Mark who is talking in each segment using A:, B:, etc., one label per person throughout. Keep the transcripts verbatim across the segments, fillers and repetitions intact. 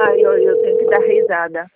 A: Ai, olha, eu tenho que dar risada.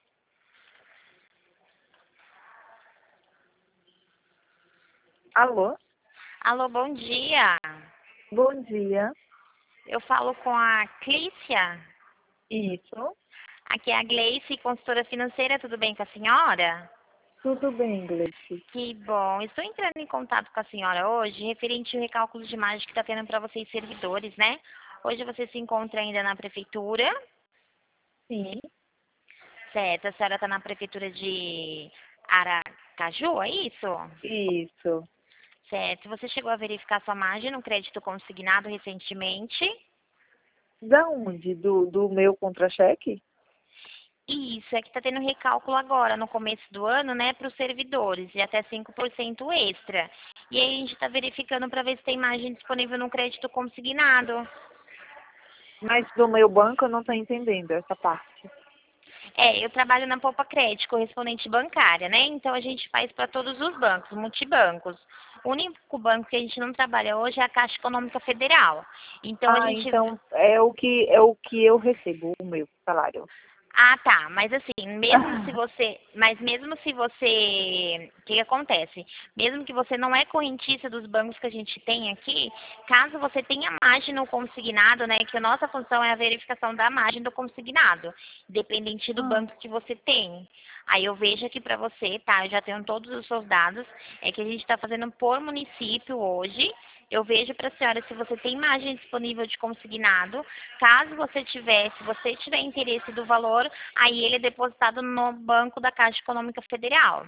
A: Alô?
B: Alô, bom dia.
A: Bom dia.
B: Eu falo com a Clícia.
A: Isso.
B: Aqui é a Gleice, consultora financeira. Tudo bem com a senhora?
A: Tudo bem, Gleice?
B: Que bom. Estou entrando em contato com a senhora hoje, referente ao recálculo de imagem que está tendo para vocês servidores, né? Hoje você se encontra ainda na prefeitura,
A: Sim.
B: certo? A senhora está na prefeitura de Aracaju, é isso?
A: Isso.
B: Certo. Você chegou a verificar sua margem no crédito consignado recentemente?
A: Da onde? Do, do meu contra-cheque?
B: Isso, é que está tendo recálculo agora, no começo do ano, né, para os servidores, e até cinco por cento extra. E aí a gente está verificando para ver se tem margem disponível no crédito consignado.
A: Mas do meu banco eu não estou entendendo essa parte.
B: É, eu trabalho na Poupa Crédito, correspondente bancária, né? Então a gente faz para todos os bancos, multibancos. O único banco que a gente não trabalha hoje é a Caixa Econômica Federal. Então a
A: Ah,
B: gente
A: então é o que é o que eu recebo, o meu salário.
B: Ah, tá. Mas assim, mesmo se você, mas mesmo se você, o que que acontece? Mesmo que você não é correntista dos bancos que a gente tem aqui, caso você tenha margem no consignado, né, que a nossa função é a verificação da margem do consignado, dependente do
A: Ah,
B: banco que você tem. Aí eu vejo aqui para você, tá? Eu já tenho todos os seus dados, é que a gente está fazendo por município hoje. Eu vejo para a senhora se você tem margem disponível de consignado. Caso você tiver, se você tiver interesse do valor, aí ele é depositado no banco da Caixa Econômica Federal.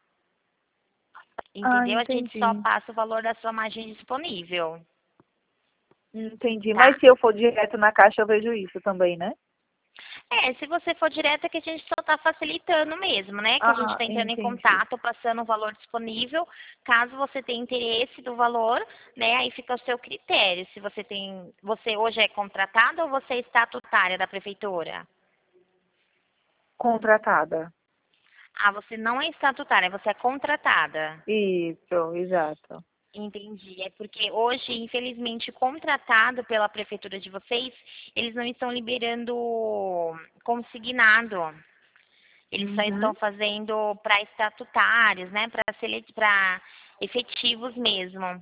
A: ah,
B: Entendeu? A gente só
A: entendi.
B: passa o valor da sua margem disponível,
A: Entendi. Mas
B: tá?
A: se eu for direto na caixa, eu vejo isso também, né?
B: É, se você for direto é que a gente só está facilitando mesmo, né? Que a gente
A: Ah,
B: está entrando em
A: entendi.
B: contato, passando o valor disponível. Caso você tenha interesse do valor, né? Aí fica ao seu critério. Se você tem. Você hoje é contratada ou você é estatutária da prefeitura?
A: Contratada.
B: Ah, você não é estatutária, você é contratada.
A: Isso, exato.
B: Entendi. É porque hoje, infelizmente, contratado pela prefeitura de vocês, eles não estão liberando consignado. Eles só estão
A: Uhum.
B: fazendo para estatutários, né? Para para efetivos mesmo.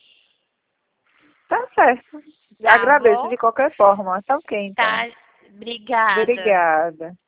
A: Tá certo.
B: Tá
A: Agradeço
B: bom?
A: de qualquer forma. Tá ok, então.
B: Tá. Obrigada.
A: Obrigada.